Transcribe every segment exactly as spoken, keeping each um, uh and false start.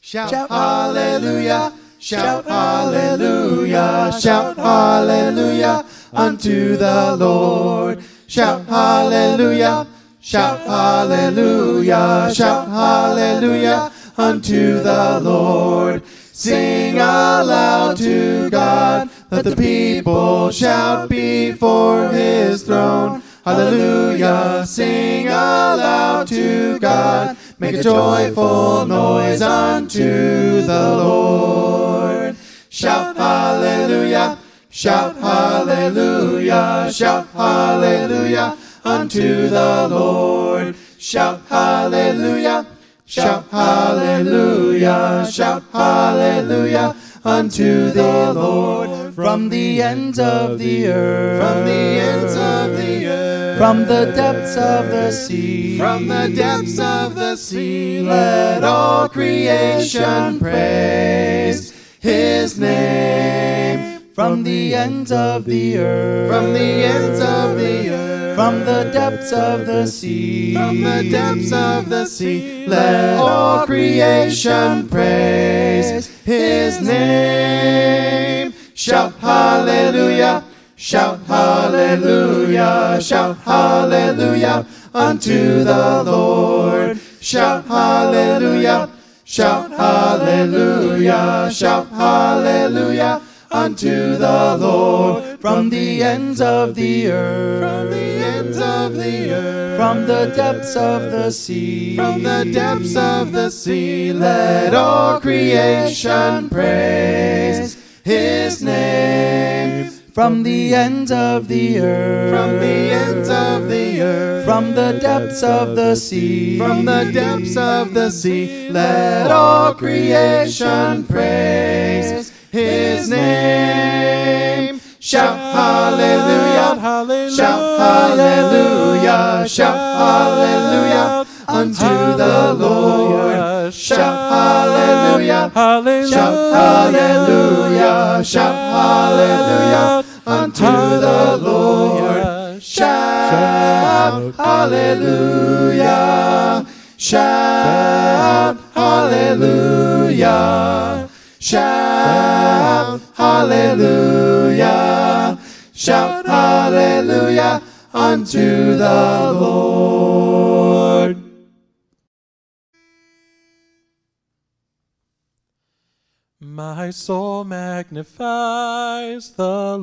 Shout hallelujah, shout hallelujah, shout hallelujah unto the Lord. Shout hallelujah, shout hallelujah, shout hallelujah unto the Lord. Sing aloud to God, let the people shout before his throne. Hallelujah, sing aloud to God, make a joyful noise unto the Lord. Shout hallelujah, shout hallelujah, shout hallelujah unto the Lord. Shout hallelujah, shout hallelujah, shout hallelujah unto the Lord. From the ends of the earth, from the ends of the earth, from the depths of the sea, from the depths of the sea, let all creation praise his name. From the ends of the earth, from the ends of the earth, from the depths of the sea, from the depths of the sea, let all creation praise his name. Shout hallelujah, shout hallelujah, shout hallelujah unto the Lord. Shout hallelujah, shout hallelujah, shout hallelujah unto the Lord. From the ends of the earth, from the ends of the earth, from the depths of the sea, from the depths of the sea, let all creation praise his name. From the ends of the earth, from the ends of the earth, from the depths of the sea, from the depths of the sea, let all creation praise his name. Shout hallelujah, hallelujah, shout hallelujah, shout hallelujah unto the Lord. Shout hallelujah, hallelujah, shout hallelujah, shout hallelujah unto the Lord. Shout hallelujah, shout hallelujah, shout hallelujah, shout hallelujah unto the Lord. My soul magnifies the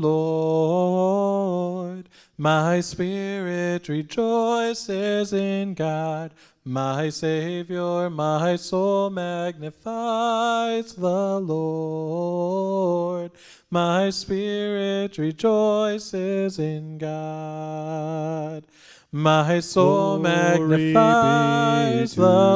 Lord. My spirit rejoices in God, my Savior. My soul magnifies the Lord. My spirit rejoices in God. My soul magnifies the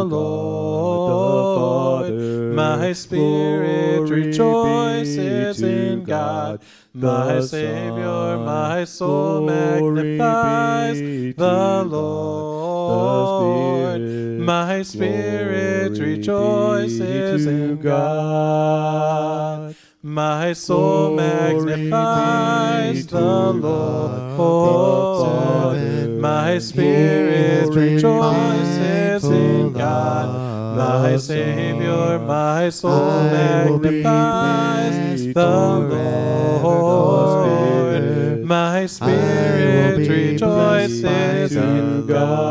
Lord. My spirit rejoices in God, my Savior. My soul magnifies the Lord. My spirit rejoices in God. My soul magnifies the Lord. My spirit rejoices in God, my Savior. My soul magnifies the Lord. My spirit rejoices in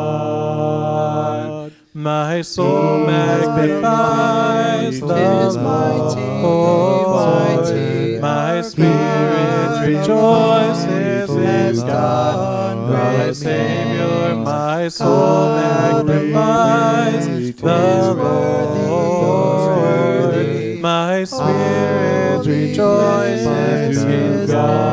God. My soul magnifies the Lord. My spirit rejoices in God, my Savior. My soul magnifies the Lord. My spirit rejoices in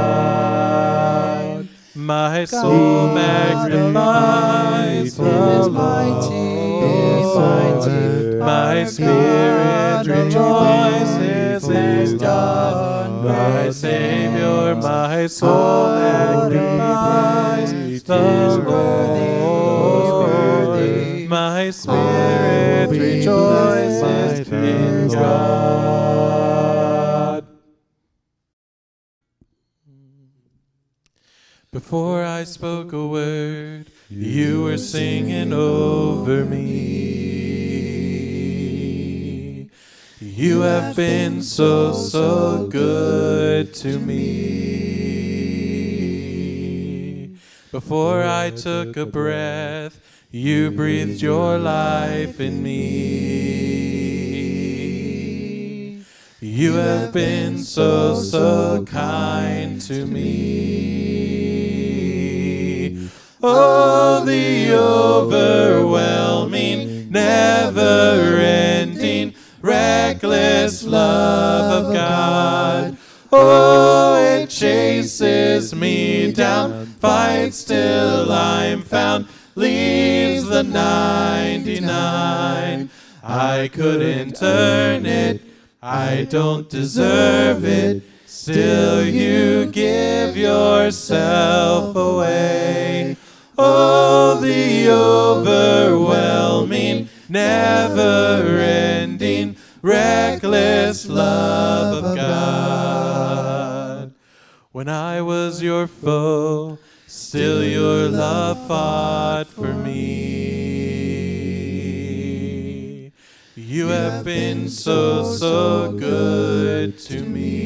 God. My soul magnifies the Lord. My spirit rejoices in God, my Savior. My soul magnifies the Lord. My spirit rejoices in God. Before I spoke a word, you were singing over me. You have been so, so good to me. Before I took a breath, you breathed your life in me. You have been so, so kind to me. Oh, the overwhelming, never-ending, reckless love of God. Oh, it chases me down, fights till I'm found, leaves the ninety-nine. I couldn't earn it, I don't deserve it, still you give yourself away. Oh, the overwhelming, never-ending, reckless love of God. When I was your foe, still your love fought for me. You have been so, so good to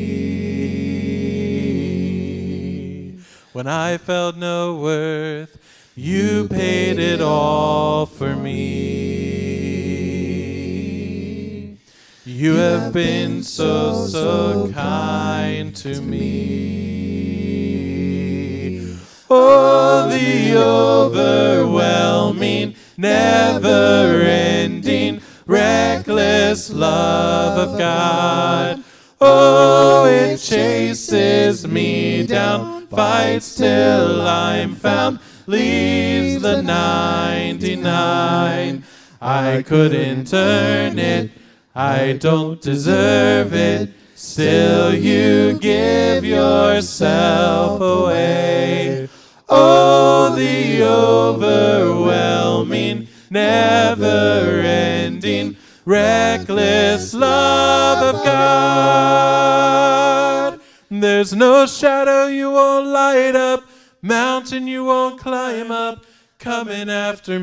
me. When I felt no worth, you paid it all for me. You have been so, so kind to me. Oh, the overwhelming, never-ending, reckless love of God. Oh, it chases me down, fights till I'm found, leaves the ninety-nine. I couldn't earn it, I don't deserve it, still you give yourself away. Oh, the overwhelming, never-ending, reckless love of God. There's no shadow you won't light up, mountain you won't climb up, coming after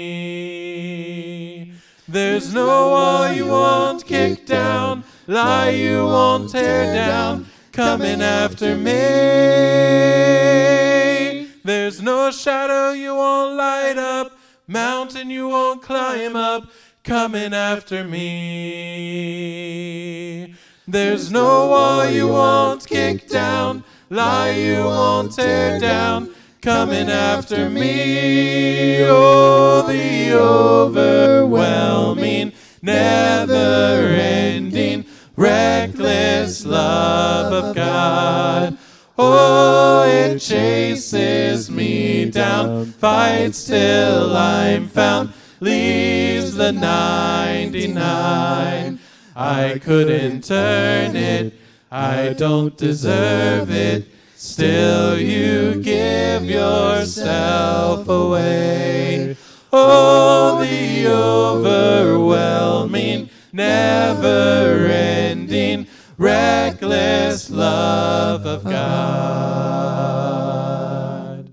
me. There's no wall you won't kick down, lie you won't tear down, coming after me. There's no shadow you won't light up, mountain you won't climb up, coming after me. There's no wall you won't kick down, lie you won't tear down, coming after me. Oh, the overwhelming, never-ending, reckless love of God. Oh, it chases me down, fights till I'm found, leaves the ninety-nine. I couldn't earn it, I don't deserve it, still you give yourself away. Oh, the overwhelming, never-ending, reckless love of God.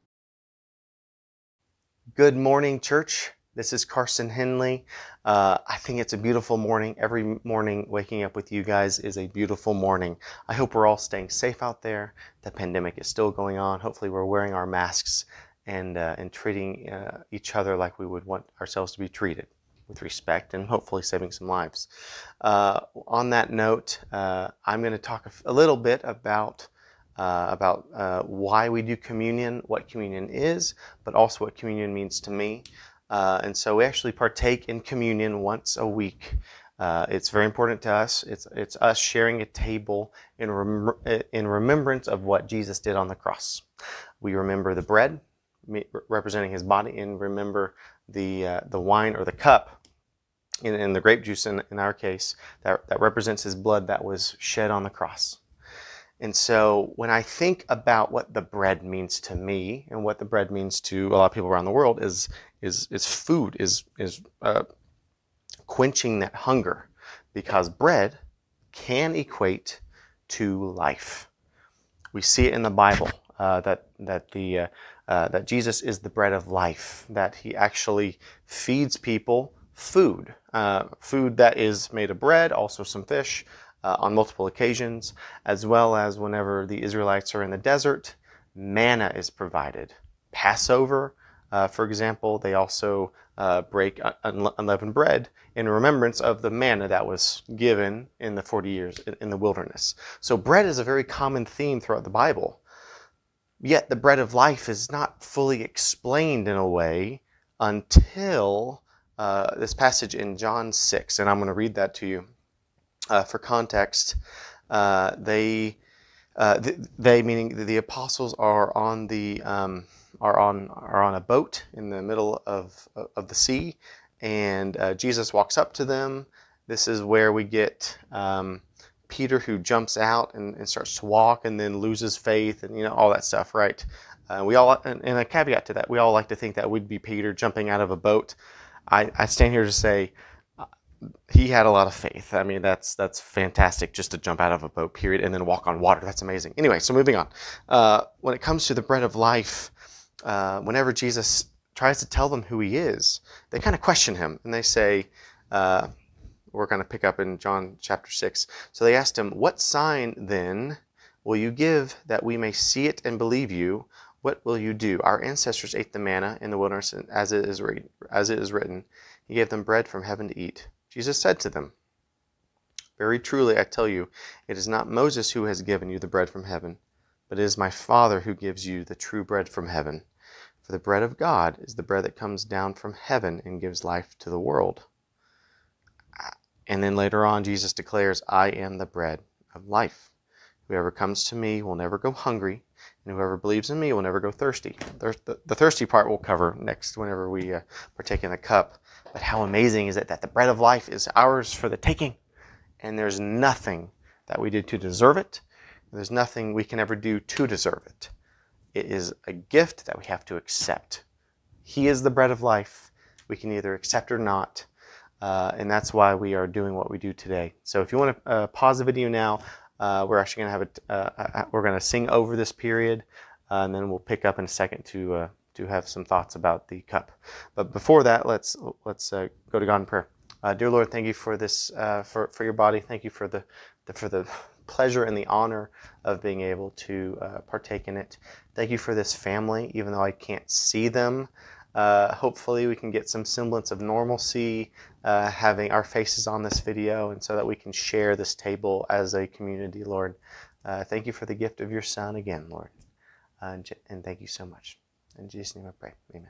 Good morning, church. This is Carson Henley. Uh, I think it's a beautiful morning. Every morning waking up with you guys is a beautiful morning. I hope we're all staying safe out there. The pandemic is still going on. Hopefully we're wearing our masks and, uh, and treating uh, each other like we would want ourselves to be treated, with respect and hopefully saving some lives. Uh, on that note, uh, I'm going to talk a, a little bit about Uh, about uh, why we do communion, what communion is, but also what communion means to me. Uh, and so we actually partake in communion once a week. Uh, it's very important to us. It's it's us sharing a table in rem in remembrance of what Jesus did on the cross. We remember the bread, representing his body, and remember the uh, the wine or the cup, in, in the grape juice in, in our case, that, that represents his blood that was shed on the cross. And so when I think about what the bread means to me and what the bread means to a lot of people around the world is is is food, is is uh, quenching that hunger, because bread can equate to life. We see it in the Bible uh, that that the uh, uh, that Jesus is the bread of life, that he actually feeds people food. Uh, food that is made of bread, also some fish, uh, on multiple occasions, as well as whenever the Israelites are in the desert, manna is provided. Passover, uh, for example, they also uh, break un- unleavened bread in remembrance of the manna that was given in the forty years in, in the wilderness. So bread is a very common theme throughout the Bible. Yet the bread of life is not fully explained in a way until uh, this passage in John six, and I'm going to read that to you. Uh, for context, uh, they, uh, th- they meaning the apostles are on the um, are on are on a boat in the middle of of the sea, and uh, Jesus walks up to them. This is where we get um, Peter, who jumps out and, and starts to walk, and then loses faith, and you know all that stuff, right? Uh, we all, and, and a caveat to that, we all like to think that would be Peter jumping out of a boat. I, I stand here to say uh, he had a lot of faith. I mean, that's that's fantastic just to jump out of a boat, period, and then walk on water. That's amazing. Anyway, so moving on. Uh, when it comes to the bread of life, uh, whenever Jesus tries to tell them who he is, they kind of question him, and they say, uh, we're going to pick up in John chapter six. So they asked him, "What sign then will you give that we may see it and believe you? What will you do? Our ancestors ate the manna in the wilderness, and as it is written, as it is written, he gave them bread from heaven to eat." Jesus said to them, "Very truly I tell you, it is not Moses who has given you the bread from heaven, but it is my Father who gives you the true bread from heaven. For the bread of God is the bread that comes down from heaven and gives life to the world." And then later on, Jesus declares, "I am the bread of life. Whoever comes to me will never go hungry, and whoever believes in me will never go thirsty." The, the, the thirsty part we'll cover next whenever we uh, partake in the cup. But how amazing is it that the bread of life is ours for the taking, and there's nothing that we did to deserve it. There's nothing we can ever do to deserve it. It is a gift that we have to accept. He is the bread of life. We can either accept or not. Uh, and that's why we are doing what we do today. So if you want to uh, pause the video now, uh, we're actually going to have it. Uh, we're going to sing over this period, uh, and then we'll pick up in a second to uh, to have some thoughts about the cup. But before that, let's let's uh, go to God in prayer. Uh, dear Lord, thank you for this, uh, for for your body. Thank you for the, the for the pleasure and the honor of being able to uh, partake in it. Thank you for this family, even though I can't see them. Uh, hopefully we can get some semblance of normalcy uh, having our faces on this video, and so that we can share this table as a community, Lord. Uh, thank you for the gift of your Son again, Lord. Uh, and, and thank you so much. In Jesus' name I pray. Amen.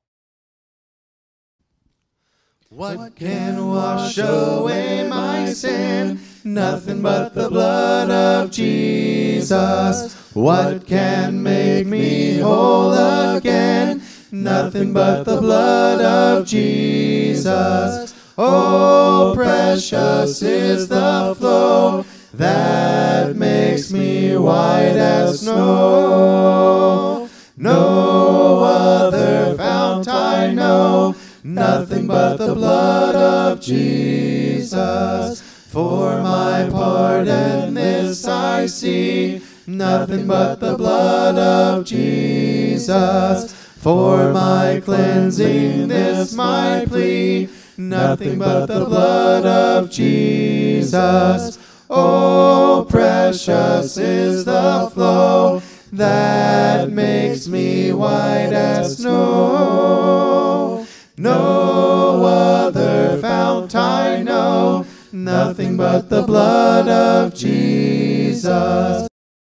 What can wash away my sin? Nothing but the blood of Jesus. What can make me whole again? Nothing but the blood of Jesus. Oh, precious is the flow that makes me white as snow. No other fount I know, nothing but the blood of Jesus. For my pardon this I see, nothing but the blood of Jesus. For my cleansing this my plea, nothing but the blood of Jesus. Oh, precious is the flow that makes me white as snow. No other fount I know, nothing but the blood of Jesus.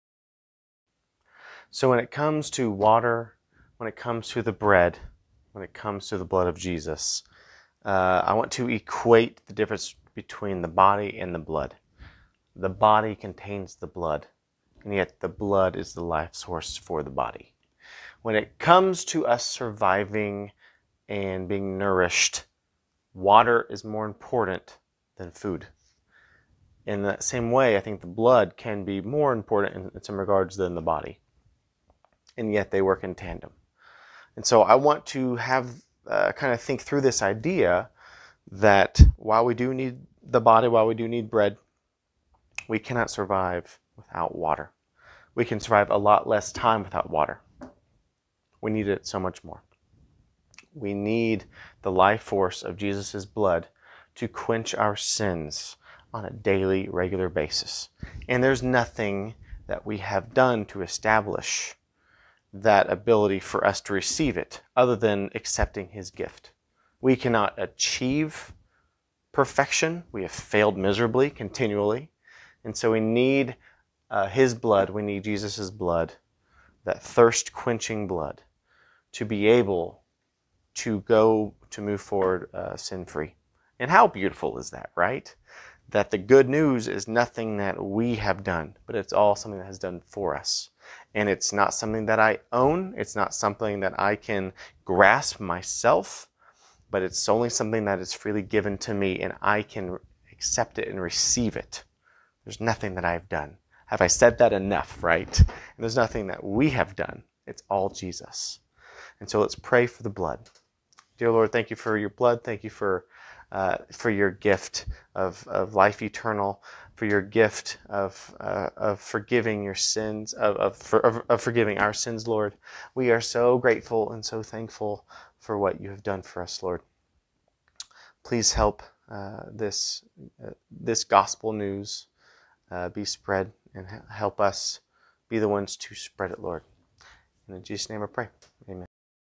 So when it comes to water, when it comes to the bread, when it comes to the blood of Jesus, uh, I want to equate the difference between the body and the blood. The body contains the blood, and yet the blood is the life source for the body. When it comes to us surviving and being nourished, water is more important than food. In that same way, I think the blood can be more important in, in some regards than the body, and yet they work in tandem. And so I want to have uh, kind of think through this idea that while we do need the body, while we do need bread, we cannot survive without water. We can survive a lot less time without water. We need it so much more. We need the life force of Jesus' blood to quench our sins on a daily, regular basis. And there's nothing that we have done to establish that ability for us to receive it other than accepting his gift. We cannot achieve perfection. We have failed miserably, continually. And so we need uh, his blood. We need Jesus' blood, that thirst-quenching blood, to be able to go to move forward uh, sin-free. And how beautiful is that, right? That the good news is nothing that we have done, but it's all something that has done for us. And it's not something that I own. It's not something that I can grasp myself, but it's only something that is freely given to me, and I can accept it and receive it. There's nothing that I've done. Have I said that enough, right? And there's nothing that we have done. It's all Jesus. And so let's pray for the blood. Dear Lord, thank you for your blood. Thank you for uh, for your gift of, of life eternal, for your gift of uh, of forgiving your sins, of, of, for, of, of forgiving our sins, Lord. We are so grateful and so thankful for what you have done for us, Lord. Please help uh, this uh, this gospel news uh, be spread, and help us be the ones to spread it, Lord. And in Jesus' name I pray. Amen.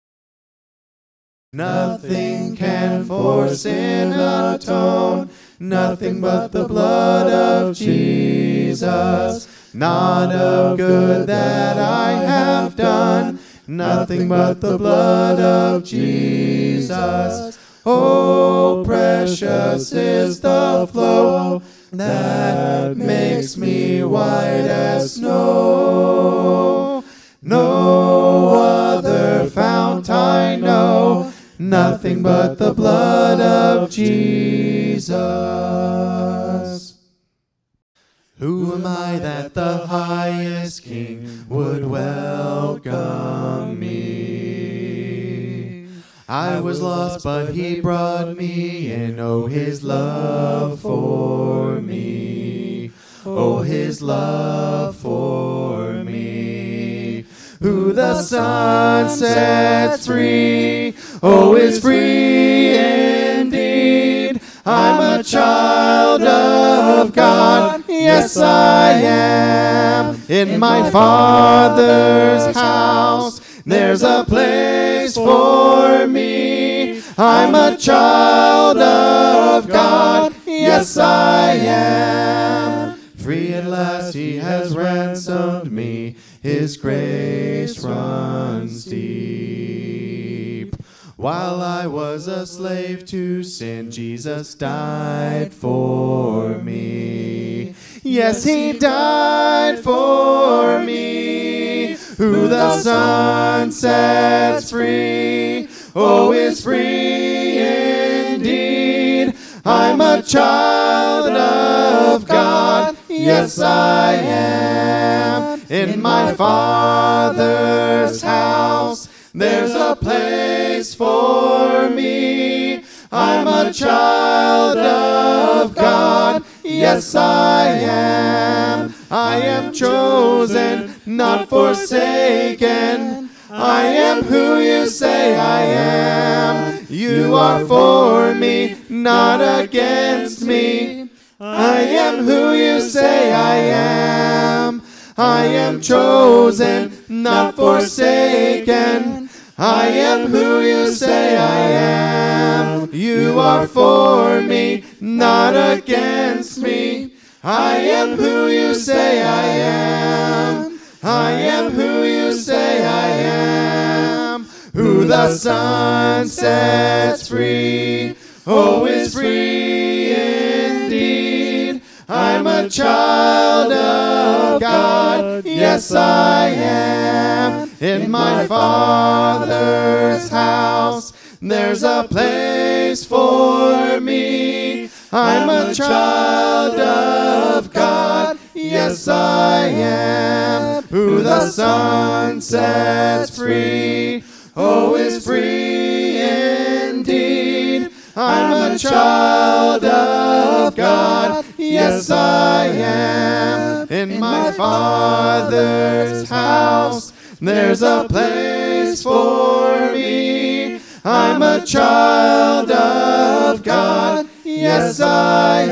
Nothing can for sin atone, nothing but the blood of Jesus. Not of good that I have done, nothing but the blood of Jesus. Oh, precious is the flow that makes me white as snow. No other fount I know, nothing but the blood of Jesus. Who am I that the highest King would welcome me? I was lost, but he brought me in. Oh, his love for me. Oh, his love for me. Who the Son sets free, oh, is free indeed. I'm a child of God, yes I am. In my Father's house, there's a place for me. I'm a child of God, yes I am. Free at last he has ransomed me, his grace runs deep. While I was a slave to sin, Jesus died for me. Yes, he died for me. Who the Son sets free, oh, is free indeed. I'm a child of God, yes I am. In my Father's house, there's a place for me. I'm a child of God, yes I am. I am chosen, not forsaken. I am who you say I am. You are for me, not against me. I am who you say I am. I am chosen, not forsaken. I am who you say I am. You are for me, not against me. I am who you say I am. I am who you say I am. Who the Son sets free, oh, is free indeed. I'm a child of God, yes I am. In my Father's house, there's a place for me. I'm a child of God, yes I am. Who the Son sets free, oh, is free indeed. I'm a child of God, yes I am. In my Father's house, there's a place for me. I'm a child of God. Yes, I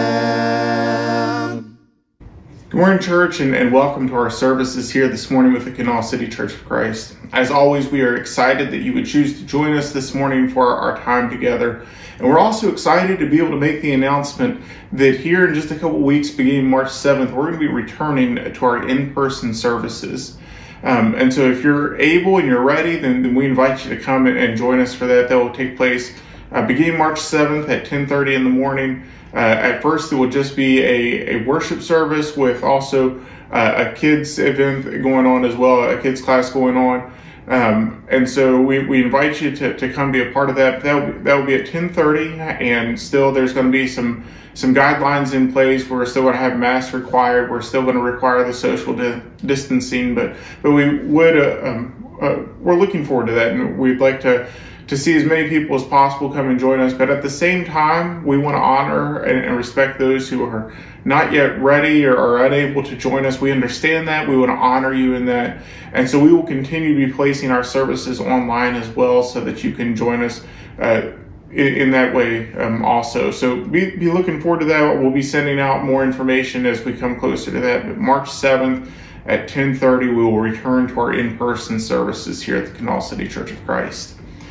am. Good morning, church, and, and welcome to our services here this morning with the Kanawha City Church of Christ. As always, we are excited that you would choose to join us this morning for our, our time together. And we're also excited to be able to make the announcement that here in just a couple weeks, beginning March seventh, we're going to be returning to our in-person services. Um, and so if you're able and you're ready, then, then we invite you to come and, and join us for that. That will take place uh, beginning March seventh at ten thirty in the morning. Uh, at first, it will just be a, a worship service with also uh, a kids event going on as well, a kids class going on. Um, and so we, we invite you to, to come be a part of that. That will, that will be at ten thirty, and still there's going to be some some guidelines in place. We're still going to have masks required. We're still going to require the social di- distancing, but but we would uh, um, uh, we're looking forward to that, and we'd like to to see as many people as possible come and join us. But at the same time, we want to honor and, and respect those who are not yet ready or are unable to join us. We understand that. We want to honor you in that. And so we will continue to be placing our services online as well so that you can join us uh, in, in that way um, also. So be, be looking forward to that. We'll be sending out more information as we come closer to that. But March seventh at ten thirty, we will return to our in-person services here at the Kanawha City Church of Christ.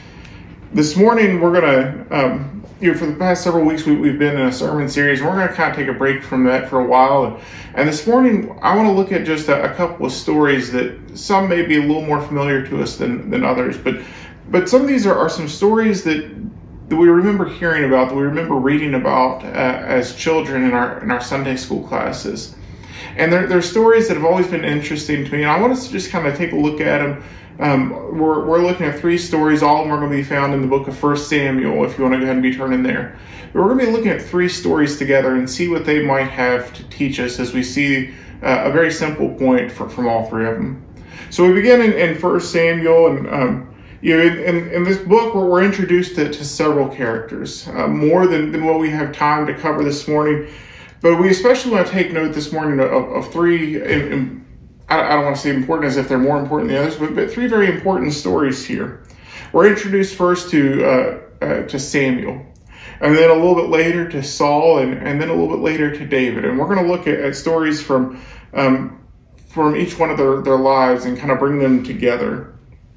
This morning, we're going to, um, you know, for the past several weeks, we, we've been in a sermon series, and we're going to kind of take a break from that for a while. And, and this morning, I want to look at just a, a couple of stories that some may be a little more familiar to us than, than others. But but some of these are, are some stories that, that we remember hearing about, that we remember reading about uh, as children in our in our Sunday school classes. And they're, they're stories that have always been interesting to me, and I want us to just kind of take a look at them. Um, we're, we're looking at three stories. All of them are going to be found in the book of First Samuel, if you want to go ahead and be turning there. But we're going to be looking at three stories together and see what they might have to teach us as we see uh, a very simple point for, from all three of them. So we begin in, in First Samuel, and um, you know, in, in, in this book, we're, we're introduced to, to several characters, uh, more than, than what we have time to cover this morning. But we especially want to take note this morning of, of three in, in, I don't want to say important as if they're more important than the others, but, but three very important stories here. We're introduced first to uh, uh, to Samuel, and then a little bit later to Saul, and, and then a little bit later to David. And we're going to look at, at stories from um, from each one of their, their lives and kind of bring them together.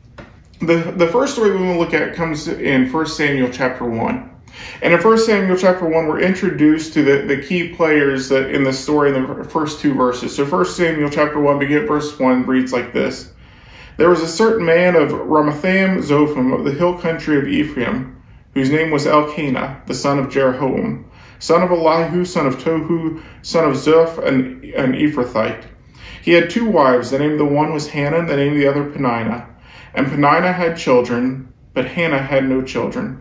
The, the first story we want to look at comes in First Samuel chapter one. And in First Samuel chapter one, we're introduced to the, the key players that in the story in the first two verses. So First Samuel chapter one, begin at verse one, reads like this. There was a certain man of Ramathaim Zophim of the hill country of Ephraim, whose name was Elkanah, the son of Jeroham, son of Elihu, son of Tohu, son of Zoph, an, an Ephrathite. He had two wives. The name of the one was Hannah, and the name of the other Peninnah. And Peninnah had children, but Hannah had no children.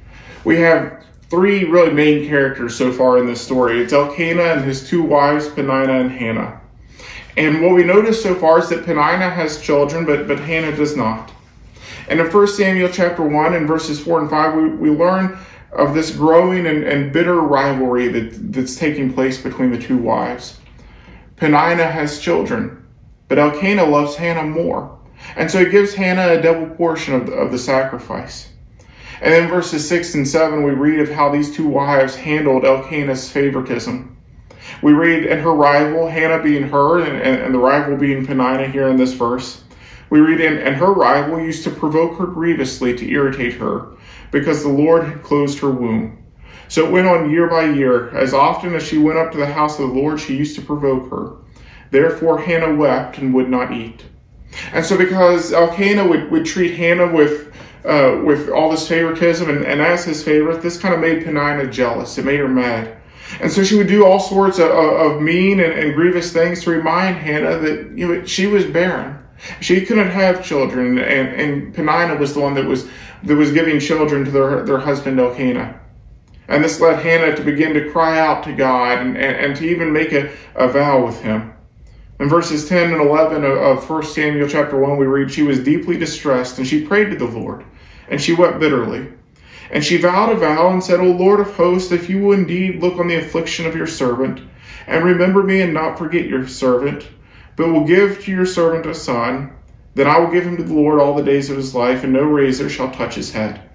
We have three really main characters so far in this story. It's Elkanah and his two wives, Peninnah and Hannah. And what we notice so far is that Peninnah has children, but, but Hannah does not. And in First Samuel chapter one and verses four and five, we, we learn of this growing and, and bitter rivalry that, that's taking place between the two wives. Peninnah has children, but Elkanah loves Hannah more. And so he gives Hannah a double portion of the, of the sacrifice. And in verses six and seven, we read of how these two wives handled Elkanah's favoritism. We read, and her rival, Hannah being her, and, and the rival being Peninnah here in this verse. We read, and, and her rival used to provoke her grievously to irritate her, because the Lord had closed her womb. So it went on year by year. As often as she went up to the house of the Lord, she used to provoke her. Therefore Hannah wept and would not eat. And so because Elkanah would, would treat Hannah with Uh, with all this favoritism and, and as his favorite, this kind of made Peninnah jealous. It made her mad. And so she would do all sorts of, of mean and, and grievous things to remind Hannah that, you know, she was barren. She couldn't have children, and, and Peninnah was the one that was that was giving children to their, their husband Elkanah. And this led Hannah to begin to cry out to God and, and, and to even make a, a vow with him. In verses ten and eleven of First Samuel chapter one, we read, she was deeply distressed, and she prayed to the Lord, and she wept bitterly. And she vowed a vow and said, O Lord of hosts, if you will indeed look on the affliction of your servant, and remember me and not forget your servant, but will give to your servant a son, then I will give him to the Lord all the days of his life, and no razor shall touch his head.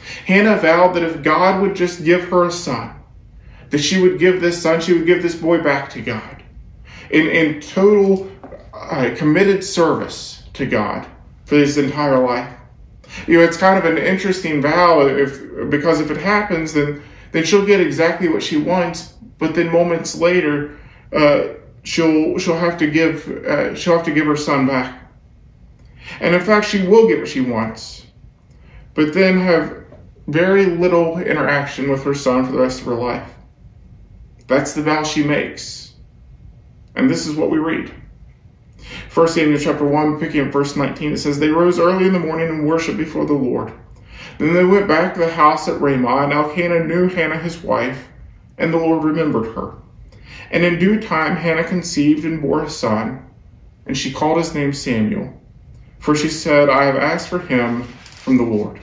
Hannah vowed that if God would just give her a son, that she would give this son, she would give this boy back to God in, in total uh, committed service to God for his entire life. You know, it's kind of an interesting vow, if because if it happens, then then she'll get exactly what she wants, but then moments later, uh, she'll she'll have to give uh, she'll have to give her son back, and in fact, she will get what she wants, but then have very little interaction with her son for the rest of her life. That's the vow she makes, and this is what we read. First Samuel chapter one, picking up verse nineteen, it says, "They rose early in the morning and worshipped before the Lord. Then they went back to the house at Ramah, and Elkanah knew Hannah his wife, and the Lord remembered her. And in due time Hannah conceived and bore a son, and she called his name Samuel, for she said, I have asked for him from the Lord."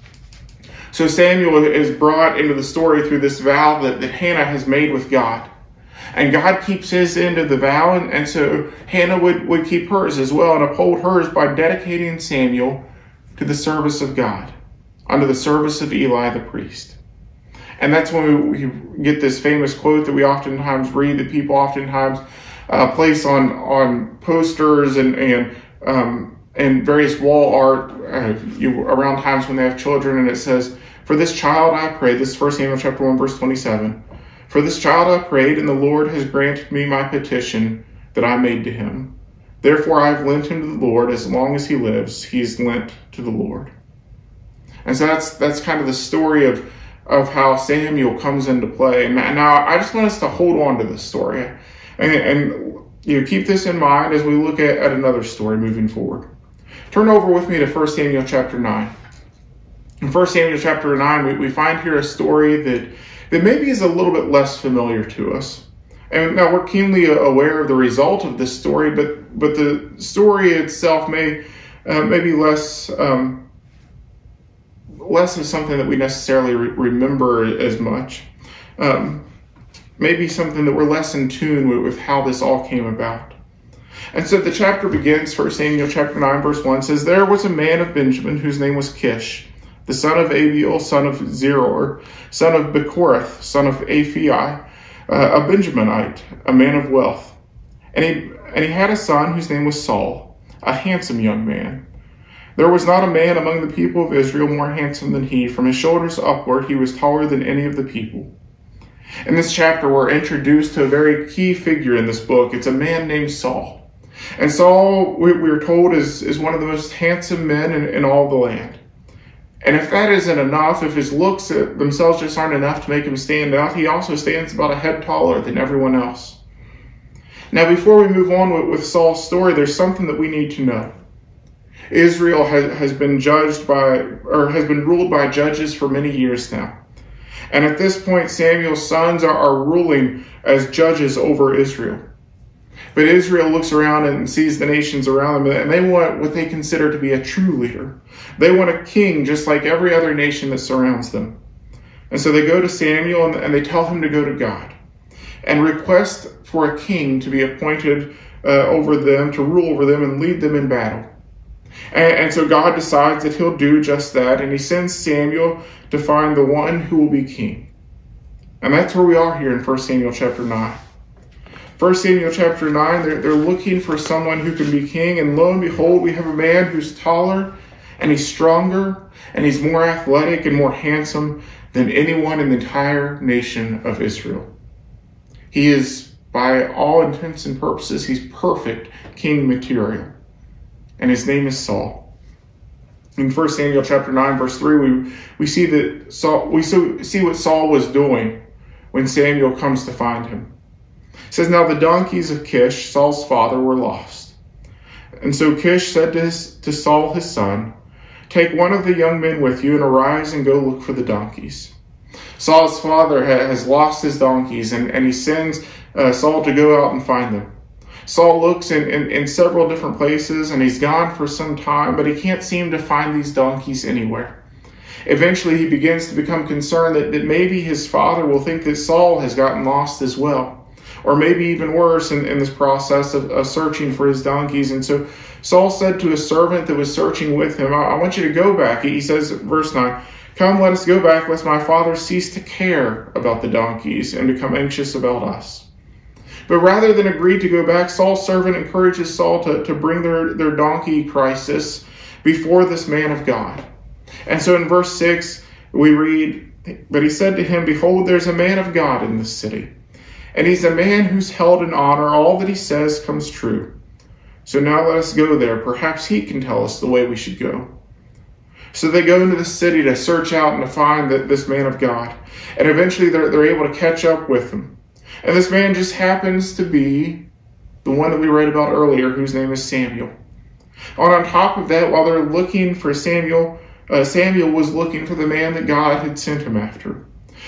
So Samuel is brought into the story through this vow that, that Hannah has made with God. And God keeps his end of the vow, and, and so Hannah would, would keep hers as well and uphold hers by dedicating Samuel to the service of God, under the service of Eli the priest. And that's when we, we get this famous quote that we oftentimes read, that people oftentimes uh, place on, on posters and, and, um, and various wall art uh, you, around times when they have children, and it says, "For this child I pray," this is First Samuel chapter one, verse twenty-seven, "For this child I prayed, and the Lord has granted me my petition that I made to him. Therefore I have lent him to the Lord. As long as he lives, he is lent to the Lord." And so that's that's kind of the story of, of how Samuel comes into play. And now I just want us to hold on to this story. And, and you know, keep this in mind as we look at, at another story moving forward. Turn over with me to First Samuel chapter nine. In First Samuel chapter nine, we, we find here a story that that maybe is a little bit less familiar to us. And now we're keenly aware of the result of this story, but but the story itself may uh, may be less um, less of something that we necessarily re- remember as much. Um, maybe something that we're less in tune with, with how this all came about. And so the chapter begins, First Samuel chapter nine, verse one says, "There was a man of Benjamin whose name was Kish, the son of Abiel, son of Zeror, son of Bechorath, son of Aphi, uh, a Benjaminite, a man of wealth. And he, and he had a son whose name was Saul, a handsome young man. There was not a man among the people of Israel more handsome than he. From his shoulders upward, he was taller than any of the people." In this chapter, we're introduced to a very key figure in this book. It's a man named Saul. And Saul, we, we're told, is, is one of the most handsome men in, in all the land. And if that isn't enough, if his looks themselves just aren't enough to make him stand out, he also stands about a head taller than everyone else. Now, before we move on with, with Saul's story, there's something that we need to know. Israel has, has been judged by, or has been ruled by judges for many years now. And at this point, Samuel's sons are, are ruling as judges over Israel. But Israel looks around and sees the nations around them, and they want what they consider to be a true leader. They want a king just like every other nation that surrounds them. And so they go to Samuel and, and they tell him to go to God and request for a king to be appointed uh, over them, to rule over them and lead them in battle. And, and so God decides that he'll do just that, and he sends Samuel to find the one who will be king. And that's where we are here in First Samuel chapter nine. First Samuel chapter nine, they're, they're looking for someone who can be king, and lo and behold, we have a man who's taller, and he's stronger, and he's more athletic and more handsome than anyone in the entire nation of Israel. He is, by all intents and purposes, he's perfect king material. And his name is Saul. In First Samuel chapter nine, verse three, we, we see that Saul, we see what Saul was doing when Samuel comes to find him. It says, "Now the donkeys of Kish, Saul's father, were lost. And so Kish said to, his, to Saul his son, 'Take one of the young men with you and arise and go look for the donkeys.' Saul's father ha, has lost his donkeys, and, and he sends uh, Saul to go out and find them. Saul looks in, in, in several different places, and he's gone for some time, but he can't seem to find these donkeys anywhere. Eventually, he begins to become concerned that, that maybe his father will think that Saul has gotten lost as well. Or maybe even worse in, in this process of, of searching for his donkeys. And so Saul said to a servant that was searching with him, I, I want you to go back. He says, verse nine, Come, let us go back, lest my father cease to care about the donkeys and become anxious about us. But rather than agree to go back, Saul's servant encourages Saul to, to bring their, their donkey crisis before this man of God. And so in verse six, we read, but he said to him, behold, there's a man of God in this city, and he's a man who's held in honor. All that he says comes true. So now let us go there. Perhaps he can tell us the way we should go. So they go into the city to search out and to find that this man of God. And eventually they're, they're able to catch up with him. And this man just happens to be the one that we read about earlier, whose name is Samuel. And on top of that, while they're looking for Samuel, uh, Samuel was looking for the man that God had sent him after.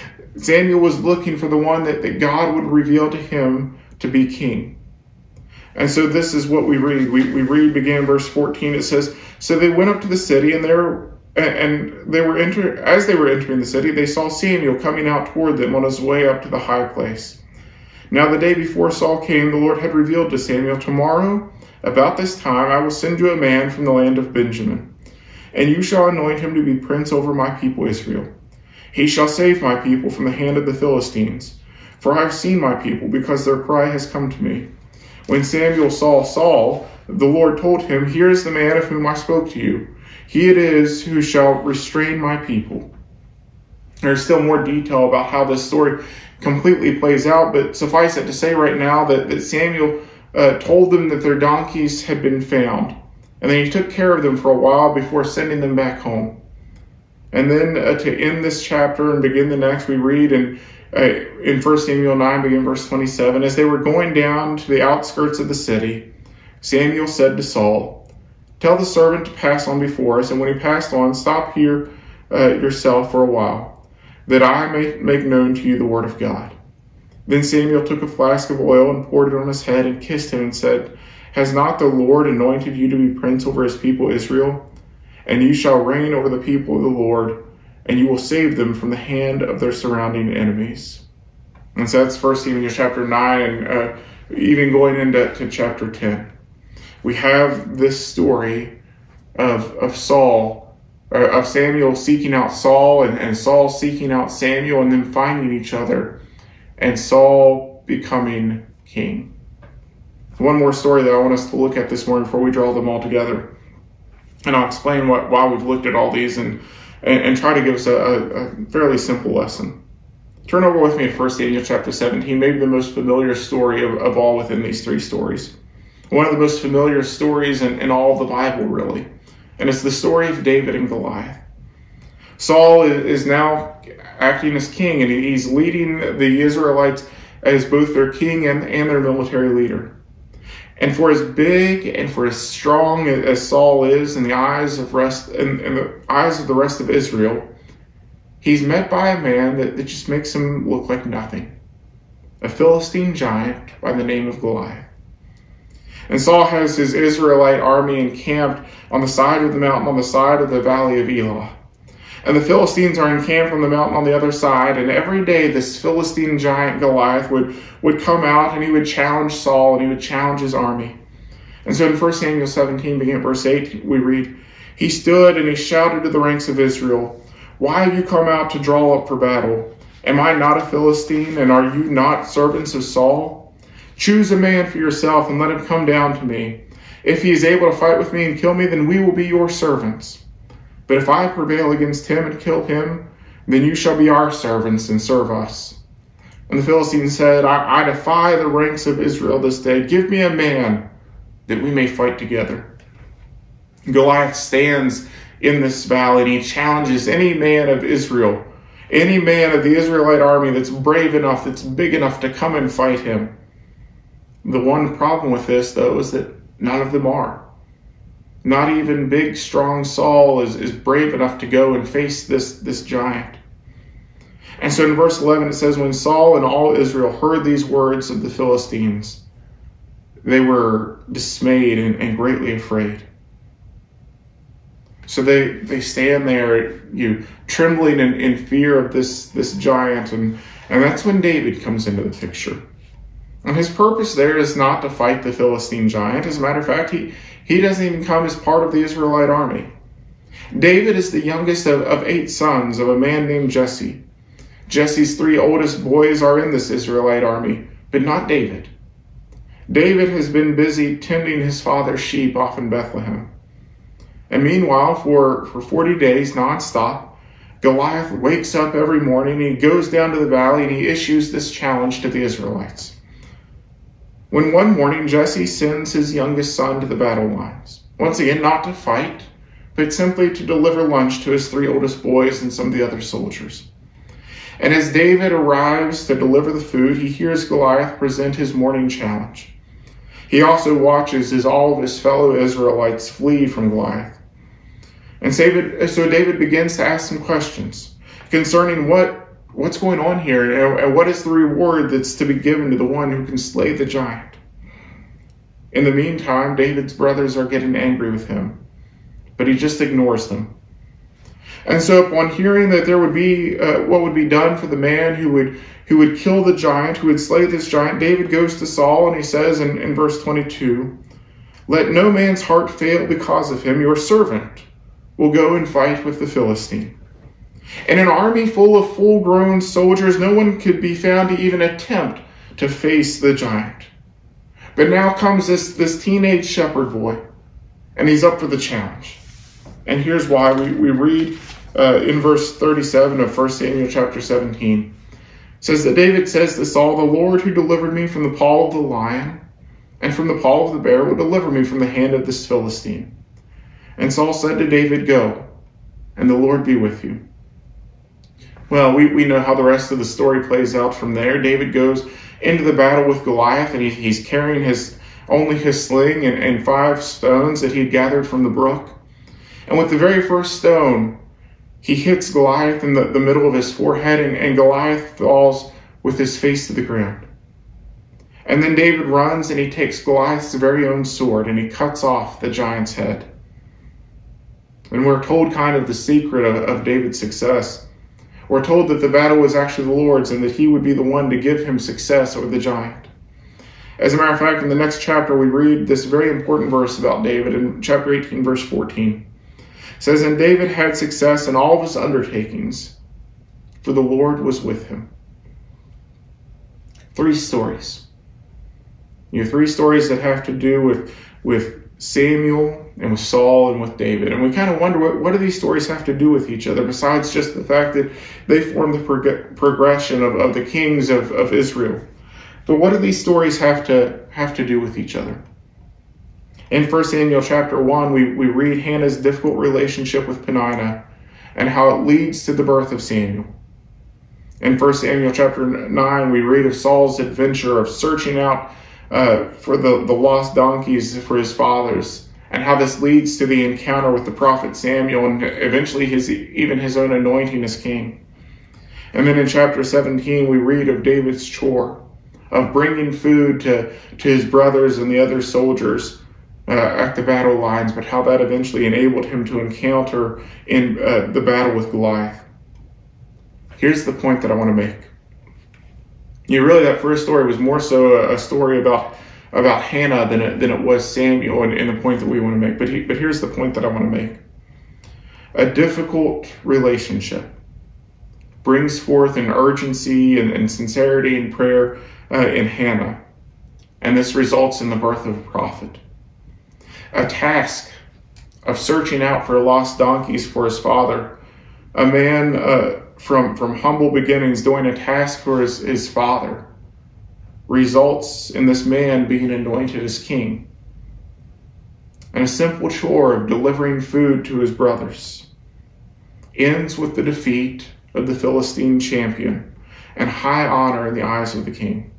Samuel was looking for the one that, that God would reveal to him to be king. And so this is what we read. We, we read, begin verse fourteen. It says, so they went up to the city, and there and they were enter as they were entering the city, they saw Samuel coming out toward them on his way up to the high place. Now the day before Saul came, the Lord had revealed to Samuel, tomorrow, about this time, I will send you a man from the land of Benjamin, and you shall anoint him to be prince over my people Israel. He shall save my people from the hand of the Philistines, for I have seen my people, because their cry has come to me. When Samuel saw Saul, the Lord told him, here is the man of whom I spoke to you. He it is who shall restrain my people. There's still more detail about how this story completely plays out, but suffice it to say right now that, that Samuel uh, told them that their donkeys had been found. And then he took care of them for a while before sending them back home. And then uh, to end this chapter and begin the next, we read in, uh, in First Samuel nine, begin verse twenty-seven, as they were going down to the outskirts of the city, Samuel said to Saul, tell the servant to pass on before us, and when he passed on, stop here uh, yourself for a while, that I may make known to you the word of God. Then Samuel took a flask of oil and poured it on his head and kissed him and said, has not the Lord anointed you to be prince over his people Israel? And you shall reign over the people of the Lord, and you will save them from the hand of their surrounding enemies. And so that's First Samuel chapter nine, and uh, even going into to chapter ten. We have this story of, of Saul, uh, of Samuel seeking out Saul, and, and Saul seeking out Samuel, and then finding each other, and Saul becoming king. One more story that I want us to look at this morning before we draw them all together. And I'll explain what, why we've looked at all these and, and, and try to give us a, a fairly simple lesson. Turn over with me to First Samuel chapter seventeen, maybe the most familiar story of, of all within these three stories. One of the most familiar stories in, in all of the Bible, really. And it's the story of David and Goliath. Saul is now acting as king, and he's leading the Israelites as both their king and, and their military leader. And for as big and for as strong as Saul is in the eyes of rest in, in the eyes of the rest of Israel, he's met by a man that, that just makes him look like nothing. A Philistine giant by the name of Goliath. And Saul has his Israelite army encamped on the side of the mountain, on the side of the valley of Elah. And the Philistines are encamped on the mountain on the other side, and every day this Philistine giant Goliath would, would come out, and he would challenge Saul, and he would challenge his army. And so in First Samuel seventeen, beginning at verse eight, we read, he stood and he shouted to the ranks of Israel, why have you come out to draw up for battle? Am I not a Philistine, and are you not servants of Saul? Choose a man for yourself, and let him come down to me. If he is able to fight with me and kill me, then we will be your servants. But if I prevail against him and kill him, then you shall be our servants and serve us. And the Philistines said, I, I defy the ranks of Israel this day. Give me a man that we may fight together. Goliath stands in this valley, and he challenges any man of Israel, any man of the Israelite army that's brave enough, that's big enough to come and fight him. The one problem with this, though, is that none of them are. Not even big, strong Saul is, is brave enough to go and face this, this giant. And so in verse eleven it says, when Saul and all Israel heard these words of the Philistines, they were dismayed and, and greatly afraid. So they, they stand there, you trembling in, in fear of this, this giant, and, and that's when David comes into the picture. And his purpose there is not to fight the Philistine giant. As a matter of fact, he, he doesn't even come as part of the Israelite army. David is the youngest of, of eight sons of a man named Jesse. Jesse's three oldest boys are in this Israelite army, but not David. David has been busy tending his father's sheep off in Bethlehem. And meanwhile, for, for forty days nonstop, Goliath wakes up every morning, he goes down to the valley, and he issues this challenge to the Israelites. When one morning Jesse sends his youngest son to the battle lines, once again not to fight, but simply to deliver lunch to his three oldest boys and some of the other soldiers. And as David arrives to deliver the food, he hears Goliath present his morning challenge. He also watches as all of his fellow Israelites flee from Goliath. And so David, so David begins to ask some questions concerning what, what's going on here and what is the reward that's to be given to the one who can slay the giant. In the meantime, David's brothers are getting angry with him, but he just ignores them. And so upon hearing that there would be uh, what would be done for the man who would who would kill the giant, who would slay this giant, David goes to Saul and he says in, in verse twenty-two, "Let no man's heart fail because of him. Your servant will go and fight with the Philistine." In an army full of full-grown soldiers, no one could be found to even attempt to face the giant. But now comes this, this teenage shepherd boy, and he's up for the challenge. And here's why. We, we read uh, in verse thirty-seven of First Samuel chapter seventeen. It says that David says to Saul, "The Lord who delivered me from the paw of the lion and from the paw of the bear will deliver me from the hand of this Philistine." And Saul said to David, "Go, and the Lord be with you." Well, we, we know how the rest of the story plays out from there. David goes into the battle with Goliath, and he, he's carrying his only his sling and, and five stones that he had gathered from the brook. And with the very first stone, he hits Goliath in the, the middle of his forehead, and, and Goliath falls with his face to the ground. And then David runs and he takes Goliath's very own sword and he cuts off the giant's head. And we're told kind of the secret of, of David's success. We're told that the battle was actually the Lord's and that he would be the one to give him success over the giant. As a matter of fact, in the next chapter, we read this very important verse about David in chapter eighteen, verse fourteen. It says, "And David had success in all of his undertakings, for the Lord was with him." Three stories. You know, three stories that have to do with, with Samuel and with Saul and with David. And we kind of wonder, what, what do these stories have to do with each other, besides just the fact that they form the prog- progression of, of the kings of, of Israel. But what do these stories have to have to do with each other? In First Samuel chapter one, we, we read Hannah's difficult relationship with Peninnah and how it leads to the birth of Samuel. In First Samuel chapter nine, we read of Saul's adventure of searching out uh, for the, the lost donkeys for his fathers, and how this leads to the encounter with the prophet Samuel and eventually his even his own anointing as king. And then in chapter seventeen, we read of David's chore of bringing food to, to his brothers and the other soldiers uh, at the battle lines, but how that eventually enabled him to encounter in uh, the battle with Goliath. Here's the point that I want to make. You know, really, that first story was more so a, a story about about Hannah than it, than it was Samuel, and, and the point that we want to make. But he, but here's the point that I want to make. A difficult relationship brings forth an urgency and, and sincerity in prayer uh, in Hannah, and this results in the birth of a prophet. A task of searching out for lost donkeys for his father, a man uh, from, from humble beginnings doing a task for his, his father, results in this man being anointed as king. And a simple chore of delivering food to his brothers ends with the defeat of the Philistine champion and high honor in the eyes of the king.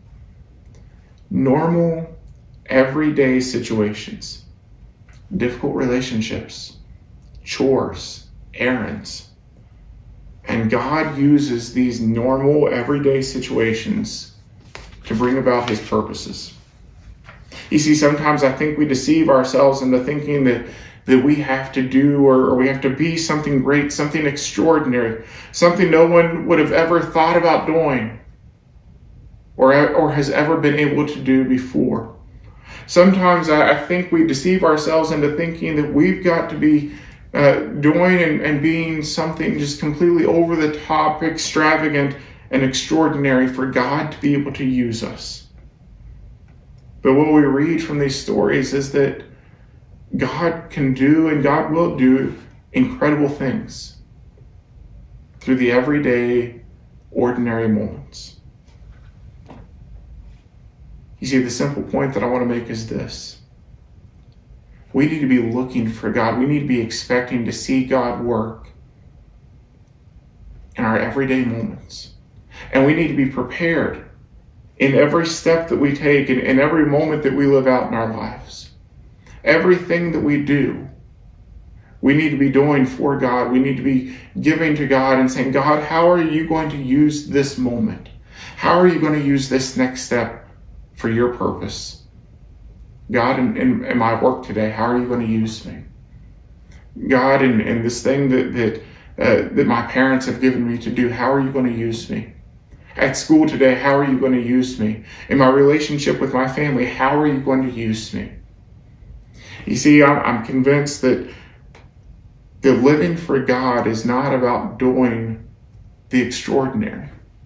Normal, everyday situations, difficult relationships, chores, errands. And God uses these normal, everyday situations to bring about his purposes. You see, sometimes I think we deceive ourselves into thinking that, that we have to do or, or we have to be something great, something extraordinary, something no one would have ever thought about doing or, or has ever been able to do before. Sometimes I, I think we deceive ourselves into thinking that we've got to be uh, doing and, and being something just completely over the top, extravagant, and extraordinary for God to be able to use us. But what we read from these stories is that God can do and God will do incredible things through the everyday, ordinary moments. You see, the simple point that I want to make is this. We need to be looking for God. We need to be expecting to see God work in our everyday moments. And we need to be prepared in every step that we take and in every moment that we live out in our lives. Everything that we do, we need to be doing for God. We need to be giving to God and saying, God, how are you going to use this moment? How are you going to use this next step for your purpose? God, in, in, in my work today, how are you going to use me? God, in, in this thing that, that, uh, that my parents have given me to do, how are you going to use me? At school today, how are you going to use me? In my relationship with my family, how are you going to use me? You see, I'm, I'm convinced that the living for God is not about doing the extraordinary,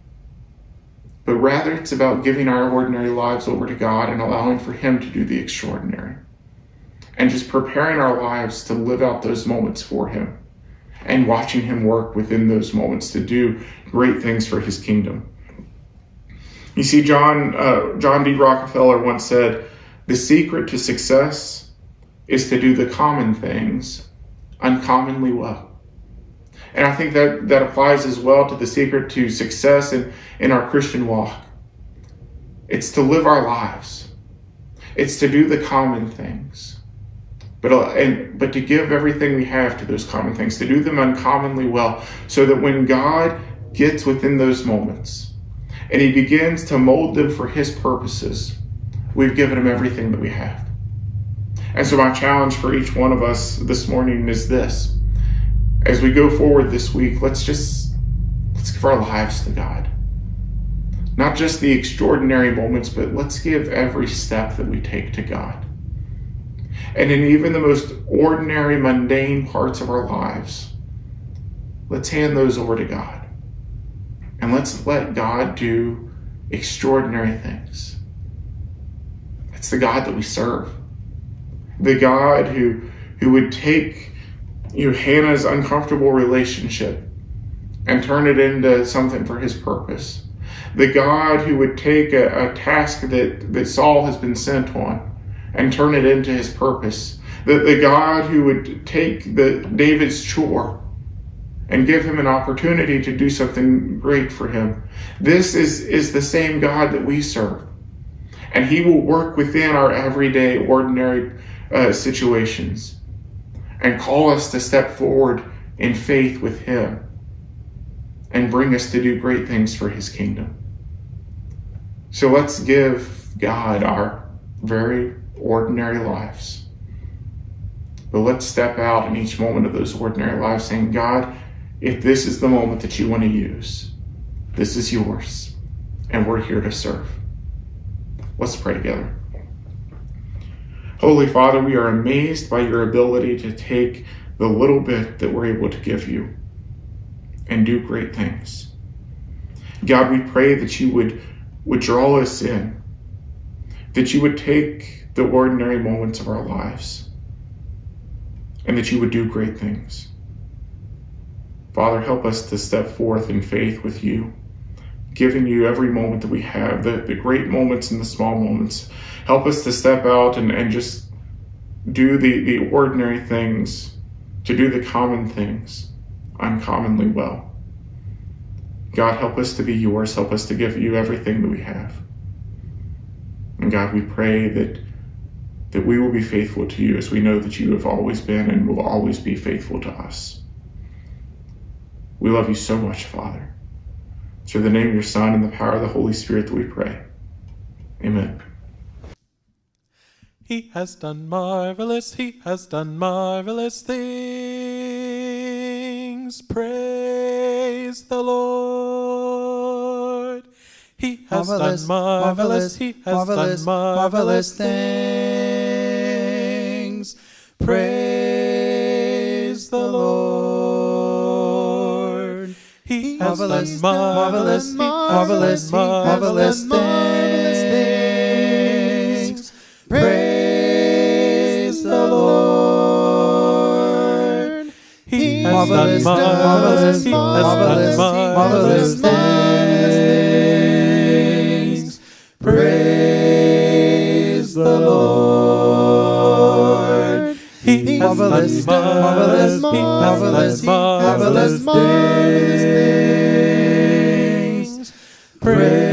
but rather it's about giving our ordinary lives over to God and allowing for Him to do the extraordinary. And just preparing our lives to live out those moments for Him and watching Him work within those moments to do great things for His kingdom. You see, John, uh, John D. Rockefeller once said, the secret to success is to do the common things uncommonly well. And I think that, that applies as well to the secret to success in, in our Christian walk. It's to live our lives. It's to do the common things. But, uh, and, but to give everything we have to those common things, to do them uncommonly well, so that when God gets within those moments and He begins to mold them for His purposes, we've given Him everything that we have. And so my challenge for each one of us this morning is this. As we go forward this week, let's just, let's give our lives to God. Not just the extraordinary moments, but let's give every step that we take to God. And in even the most ordinary, mundane parts of our lives, let's hand those over to God. And let's let God do extraordinary things. It's the God that we serve. The God who, who would take you know, Hannah's uncomfortable relationship and turn it into something for His purpose. The God who would take a, a task that, that Saul has been sent on and turn it into His purpose. The, the God who would take the David's chore and give him an opportunity to do something great for him. This is, is the same God that we serve. And He will work within our everyday, ordinary uh, situations and call us to step forward in faith with Him and bring us to do great things for His kingdom. So let's give God our very ordinary lives. But let's step out in each moment of those ordinary lives saying, God, if this is the moment that you want to use, this is yours, and we're here to serve. Let's pray together. Holy Father, we are amazed by your ability to take the little bit that we're able to give you and do great things. God, we pray that you would, would draw us in, that you would take the ordinary moments of our lives, and that you would do great things. Father, help us to step forth in faith with you, giving you every moment that we have, the, the great moments and the small moments. Help us to step out and, and just do the, the ordinary things, to do the common things uncommonly well. God, help us to be yours. Help us to give you everything that we have. And God, we pray that, that we will be faithful to you as we know that you have always been and will always be faithful to us. We love you so much, Father. Through the name of your Son and the power of the Holy Spirit that we pray. Amen. He has done marvelous, He has done marvelous things. Praise the Lord. He has Marvelous, done marvelous, marvelous, He has marvelous, done marvelous marvelous things. Praise the the Lord. He has Marvelous, done marvelous, marvelous, marvelous, marvelous, marvelous things. Praise the Lord. He has Marvelous, done marvelous, marvelous, he has marvelous, done marvelous marvelous things. Praise the Lord. He has Marvelous, done marvelous, marvelous, marvelous, marvelous marvelous things. Praise